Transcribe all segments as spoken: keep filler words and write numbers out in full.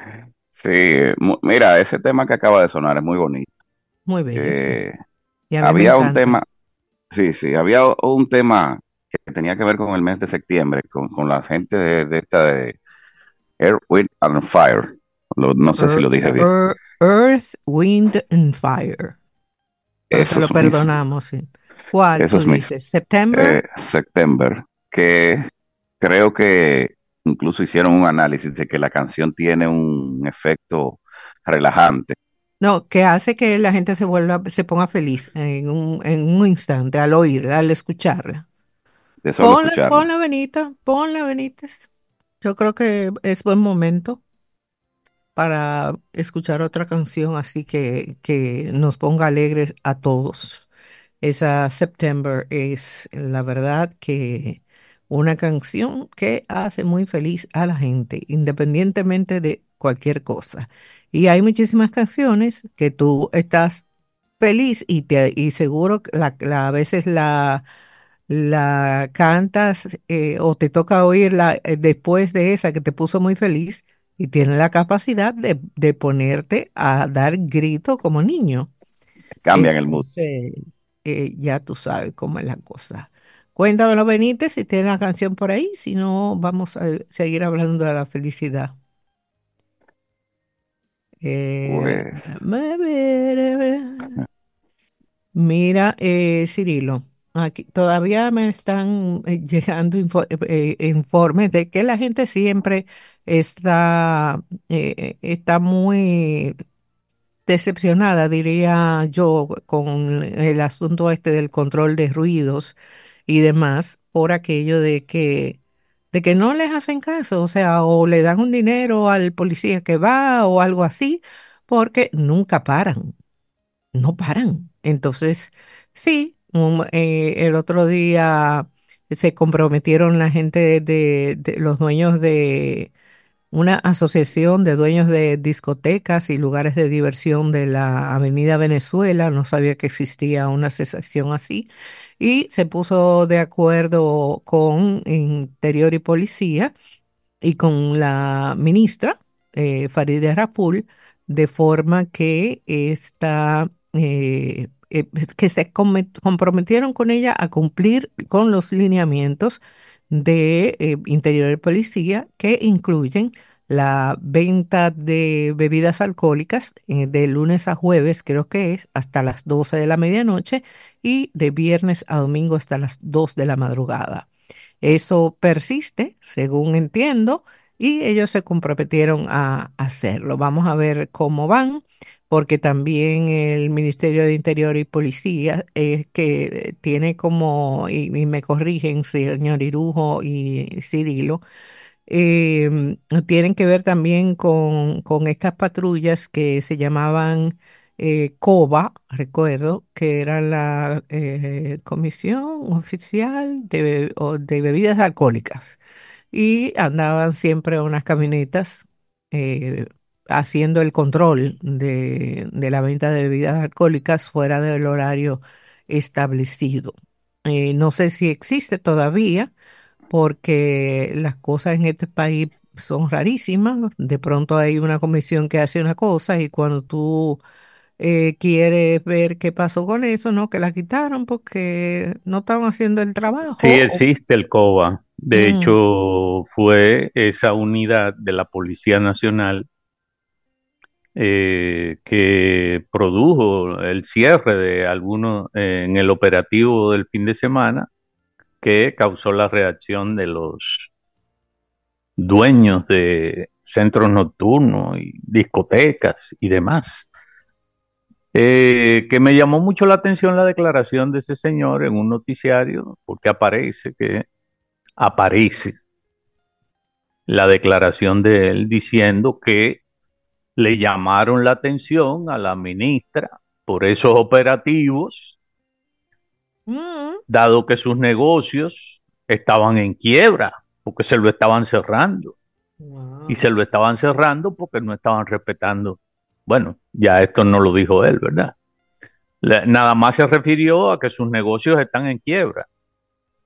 Sí, mu- mira, ese tema que acaba de sonar es muy bonito. Muy bello, sí. Eh, Y a mí me había un encanta. tema, sí, sí, había o- un tema que tenía que ver con el mes de septiembre, con, con la gente de, de esta de Air, Wind and Fire. Lo- no sé si Ear- lo dije bien. Ear- Earth, Wind and Fire. Pero te lo Esos mismos, perdonamos, sí. ¿Cuál tú esos mismos. dices? ¿September? Eh, September, que creo que incluso hicieron un análisis de que la canción tiene un efecto relajante. No, que hace que la gente se vuelva, se ponga feliz en un, en un instante al oírla, al escucharla. De solo Ponla, escucharlo. ponla, Benita, ponla, Benítez. Yo creo que es buen momento para escuchar otra canción así que, que nos ponga alegres a todos. Esa September es la verdad que una canción que hace muy feliz a la gente, independientemente de cualquier cosa. Y hay muchísimas canciones que tú estás feliz y, te, y seguro que la, la- a veces la, la cantas eh, o te toca oírla eh, después de esa que te puso muy feliz y tiene la capacidad de, de ponerte a dar grito como niño. Cambian el mood. Entonces, eh, ya tú sabes cómo es la cosa. Cuéntamelo, Benítez, si tiene la canción por ahí, si no, vamos a seguir hablando de la felicidad. Eh, Pues, déjame ver, a ver. Mira, eh, Cirilo, aquí todavía me están eh, llegando info- eh, eh, informes de que la gente siempre está, eh, está muy decepcionada, diría yo, con el asunto este del control de ruidos y demás, por aquello de que, de que no les hacen caso, o sea, o le dan un dinero al policía que va o algo así, porque nunca paran, no paran. Entonces, sí, un- eh, el otro día se comprometieron la gente de, de de los dueños de una asociación de dueños de discotecas y lugares de diversión de la Avenida Venezuela. No sabía que existía una asociación así. Y se puso de acuerdo con Interior y Policía y con la ministra eh, Farideh Raful, de forma que esta, eh, eh, que se come- comprometieron con ella a cumplir con los lineamientos de eh, Interior y Policía, que incluyen la venta de bebidas alcohólicas eh, de lunes a jueves, creo que es, hasta las doce de la medianoche, y de viernes a domingo hasta las dos de la madrugada. Eso persiste, según entiendo, y ellos se comprometieron a hacerlo. Vamos a ver cómo van, porque también el Ministerio de Interior y Policía es que tiene como, y, y me corrigen, señor Irujo y Cirilo, em, tienen que ver también con, con estas patrullas que se llamaban eh, COBA, recuerdo, que era la eh, Comisión Oficial de, Be- o de Bebidas Alcohólicas. Y andaban siempre unas camionetas eh, haciendo el control de, de la venta de bebidas alcohólicas fuera del horario establecido. Eh, no sé si existe todavía porque las cosas en este país son rarísimas. De pronto hay una comisión que hace una cosa y cuando tú eh, quieres ver qué pasó con eso, ¿no? Que la quitaron porque no estaban haciendo el Sí trabajo. o- existe el COBA. De Mm, hecho, fue esa unidad de la Policía Nacional eh, que produjo el cierre de algunos eh, en el operativo del fin de semana que causó la reacción de los dueños de centros nocturnos y discotecas y demás. Eh, que me llamó mucho la atención la declaración de ese señor en un noticiario, porque aparece que aparece la declaración de él diciendo que le llamaron la atención a la ministra por esos operativos, mm, dado que sus negocios estaban en quiebra, porque se lo estaban cerrando. Y wow. se lo estaban cerrando porque no estaban respetando. Bueno, ya esto no lo dijo él, ¿verdad? Le- nada más se refirió a que sus negocios están en quiebra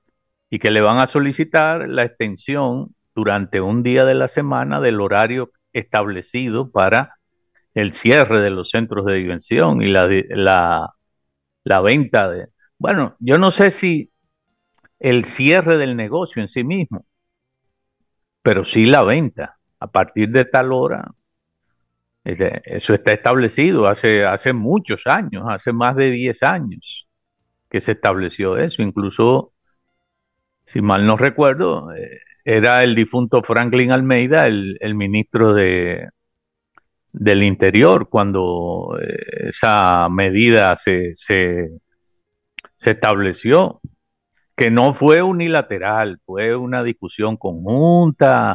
y que le van a solicitar la extensión durante un día de la semana del horario establecido para el cierre de los centros de diversión y la, la, la venta de... Bueno, yo no sé si el cierre del negocio en sí mismo, pero sí la venta. A partir de tal hora, este, eso está establecido hace, hace muchos años, hace más de diez años que se estableció eso. Incluso, si mal no recuerdo, eh, era el difunto Franklin Almeida, el, el ministro de, del Interior, cuando eh, esa medida se, se, se estableció, que no fue unilateral, fue una discusión conjunta,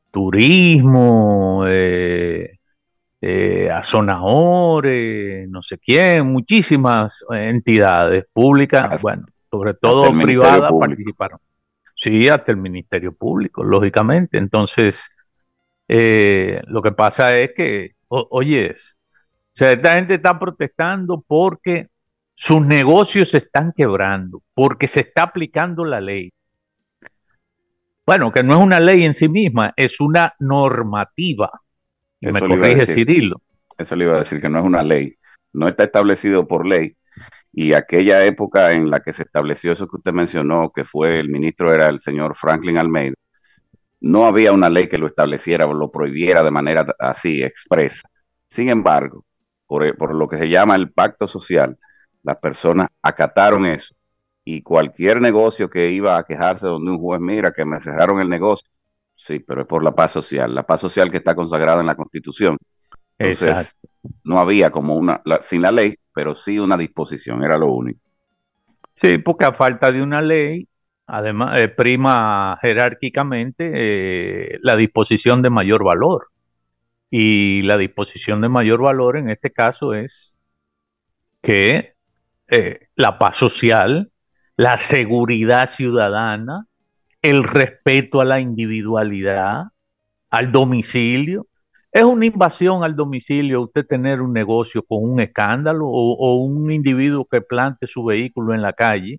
turismo, eh, eh, Azonadores, no sé quién, muchísimas entidades públicas, hasta, bueno, sobre hasta el todo Ministerio privadas, Público. participaron. Sí, hasta el Ministerio Público, lógicamente. Entonces, eh, lo que pasa es que, o, oyes, o sea, esta gente está protestando porque sus negocios se están quebrando, porque se está aplicando la ley. Bueno, que no es una ley en sí misma, es una normativa. Y me Eso le iba a corrige decir, Cirilo. eso le iba a decir que no es una ley, no está establecido por ley. Y aquella época en la que se estableció eso que usted mencionó, que fue el ministro era el señor Franklin Almeida, no había una ley que lo estableciera o lo prohibiera de manera así, expresa. Sin embargo, por, por lo que se llama el pacto social, las personas acataron eso y cualquier negocio que iba a quejarse donde un juez, mira, que me cerraron el negocio, sí, pero es por la paz social, la paz social que está consagrada en la Constitución. Entonces, Exacto. no había como una, la, sin la ley, pero sí una disposición, era lo único. Sí, porque a falta de una ley, además, eh, prima jerárquicamente eh, la disposición de mayor valor. Y la disposición de mayor valor en este caso es que eh, la paz social, la seguridad ciudadana, el respeto a la individualidad, al domicilio. Es una invasión al domicilio usted tener un negocio con un escándalo o, o un individuo que plante su vehículo en la calle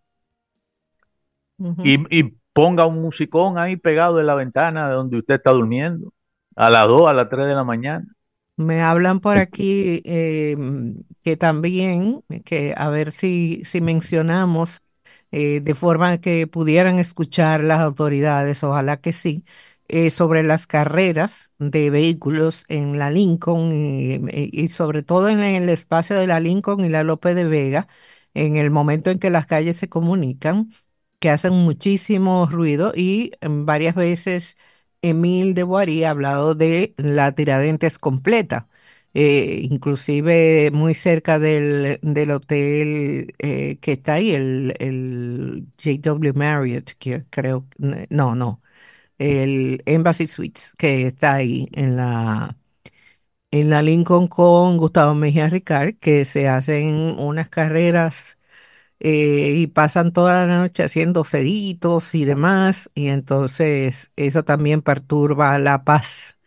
Ujú. y, y ponga un musicón ahí pegado en la ventana de donde usted está durmiendo a las dos, a las tres de la mañana. Me hablan por aquí eh, que también, que a ver si, si mencionamos eh, de forma que pudieran escuchar las autoridades, ojalá que sí, eh, sobre las carreras de vehículos en la Lincoln y, y- y sobre todo en el espacio de la Lincoln y la Lope de Vega, en el momento en que las calles se comunican, que hacen muchísimo ruido y em, varias veces Emile de Boiry ha hablado de la Tiradentes completa, eh, inclusive muy cerca del, del hotel eh, que está ahí, el, el J W Marriott, que creo, no, no, el Embassy Suites, que está ahí en la, en la Lincoln con Gustavo Mejía Ricard, que se hacen unas carreras eh, y pasan toda la noche haciendo ceritos y demás, y entonces eso también perturba la paz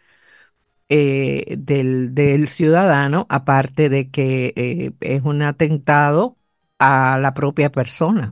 eh, del, del ciudadano, aparte de que eh, es un atentado a la propia persona.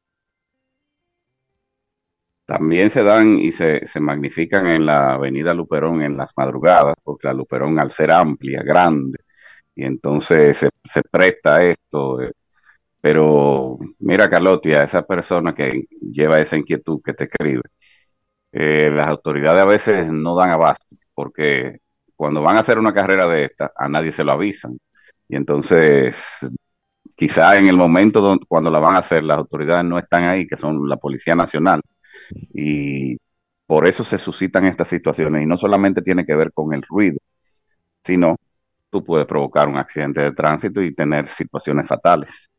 También se dan y se, se magnifican en la avenida Luperón en las madrugadas, porque la Luperón al ser amplia, grande, y entonces se, se presta a esto. eh, Pero mira, Carlotti, a esa persona que lleva esa inquietud que te escribe, eh, las autoridades a veces no dan abasto, porque cuando van a hacer una carrera de esta, a nadie se lo avisan. Y entonces, quizá en el momento don- cuando la van a hacer, las autoridades no están ahí, que son la Policía Nacional, y por eso se suscitan estas situaciones. Y no solamente tiene que ver con el ruido, sino tú puedes provocar un accidente de tránsito y tener situaciones fatales.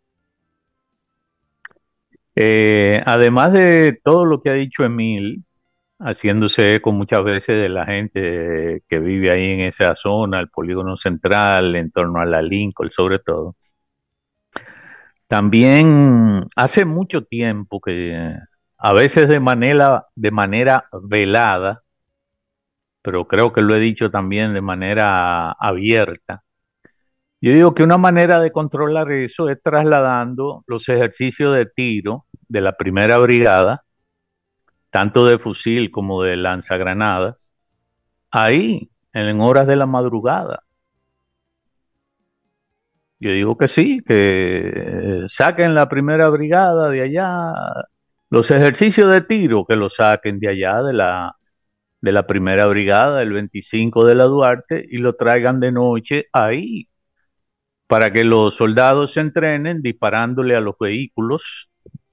Eh, además de todo lo que ha dicho Emil, haciéndose eco muchas veces de la gente que vive ahí en esa zona, el polígono central, en torno a la Lincoln, sobre todo. También hace mucho tiempo que a veces de manera, de manera velada, pero creo que lo he dicho también de manera abierta. Yo digo que una manera de controlar eso es trasladando los ejercicios de tiro de la primera brigada, tanto de fusil como de lanzagranadas, ahí. en horas de la madrugada. Yo digo que sí, que eh, saquen la primera brigada de allá, los ejercicios de tiro que los saquen de allá de la, de la primera brigada, el veinticinco de la Duarte, y lo traigan de noche ahí, para que los soldados se entrenen disparándole a los vehículos,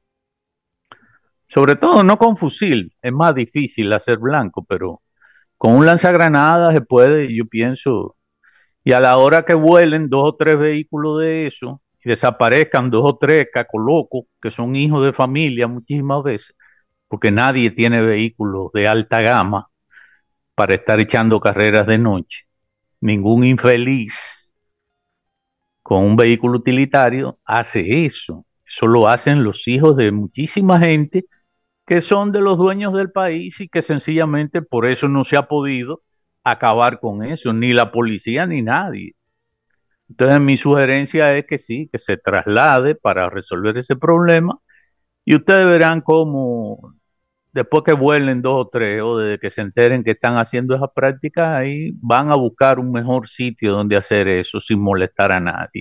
sobre todo no con fusil, es más difícil hacer blanco, pero con un lanzagranadas se puede, yo pienso. Y a la hora que vuelen dos o tres vehículos de eso y desaparezcan dos o tres cacolocos que son hijos de familia muchísimas veces, porque nadie tiene vehículos de alta gama para estar echando carreras de noche. Ningún infeliz con un vehículo utilitario hace eso. Eso lo hacen los hijos de muchísima gente que son de los dueños del país y que sencillamente por eso no se ha podido acabar con eso, ni la policía ni nadie. Entonces mi sugerencia es que sí, que se traslade para resolver ese problema y ustedes verán cómo después que vuelen dos o tres o desde que se enteren que están haciendo esa práctica, ahí van a buscar un mejor sitio donde hacer eso sin molestar a nadie.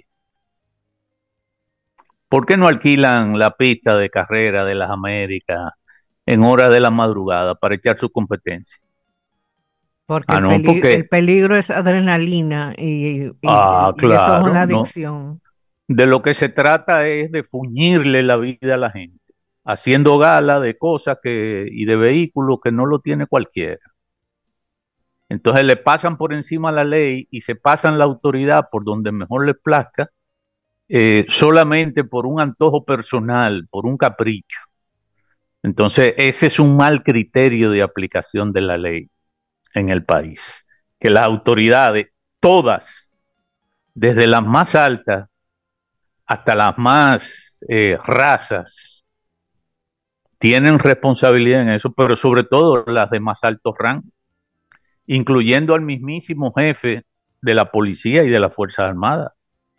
¿Por qué no alquilan la pista de carrera de las Américas en horas de la madrugada para echar su competencia? Porque Ah, el no, peli- el porque, peligro es adrenalina y, ah, y- y eso es una claro, no. adicción. De lo que se trata es de fuñirle la vida a la gente, haciendo gala de cosas que, y de vehículos que no lo tiene cualquiera. Entonces le pasan por encima la ley y se pasan la autoridad por donde mejor les plazca, eh, solamente por un antojo personal, por un capricho. Entonces ese es un mal criterio de aplicación de la ley en el país, que las autoridades, todas, desde las más altas hasta las más eh, razas, tienen responsabilidad en eso, pero sobre todo las de más alto rango, incluyendo al mismísimo jefe de la policía y de las Fuerzas Armadas.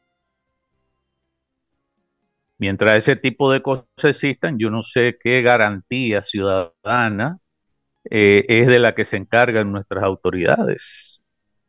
Mientras ese tipo de cosas existan, yo no sé qué garantía ciudadana eh, es de la que se encargan nuestras autoridades.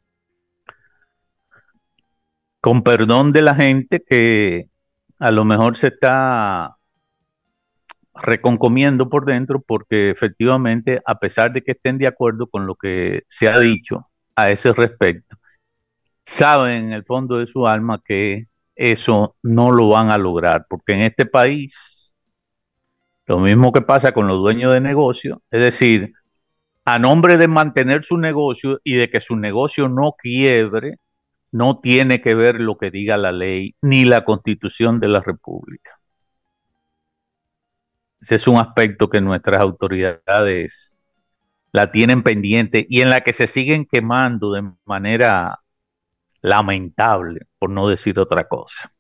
Con perdón de la gente que a lo mejor se está reconcomiendo por dentro porque efectivamente, a pesar de que estén de acuerdo con lo que se ha dicho a ese respecto, saben en el fondo de su alma que eso no lo van a lograr, porque en este país, lo mismo que pasa con los dueños de negocio, es decir, a nombre de mantener su negocio y de que su negocio no quiebre, no tiene que ver lo que diga la ley ni la Constitución de la República. Ese es un aspecto que nuestras autoridades la tienen pendiente y en la que se siguen quemando de manera lamentable, por no decir otra cosa.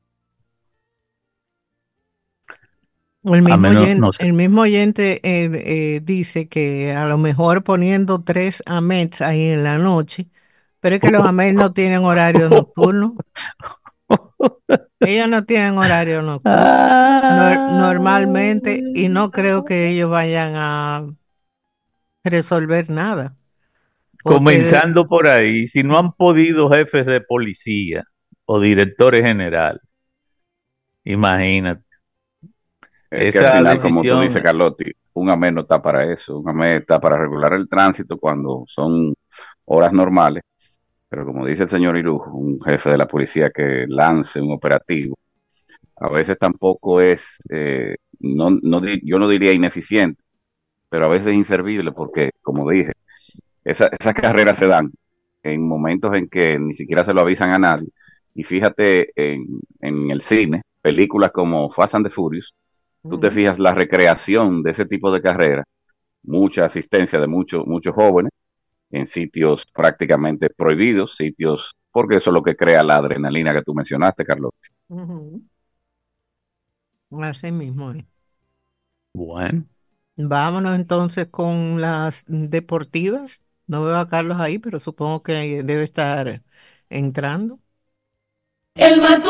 El A mismo menos, oyente, no sé. el mismo oyente eh, eh, dice que a lo mejor poniendo tres AMETs ahí en la noche, pero es que los AMETs no tienen horario nocturno. Ellos no tienen horario nocturno nor- normalmente y no creo que ellos vayan a resolver nada. Porque de- Comenzando por ahí, si no han podido jefes de policía o directores generales, imagínate, Es que al esa final, como tú dices, decisión, Carlotti, un AME no está para eso, un AME está para regular el tránsito cuando son horas normales, pero como dice el señor Irujo, un jefe de la policía que lance un operativo, a veces tampoco es, eh, no, no, di- yo no diría ineficiente, pero a veces es inservible porque, como dije, esa- esas carreras se dan en momentos en que ni siquiera se lo avisan a nadie. Y fíjate en, en el cine, películas como Fast and the Furious, tú te Ujú. fijas la recreación de ese tipo de carreras, mucha asistencia de muchos muchos jóvenes en sitios prácticamente prohibidos, sitios, porque eso es lo que crea la adrenalina que tú mencionaste, Carlos. Ujú. Así mismo es. bueno, Vámonos entonces con las deportivas. No veo a Carlos ahí, pero supongo que debe estar entrando. El matón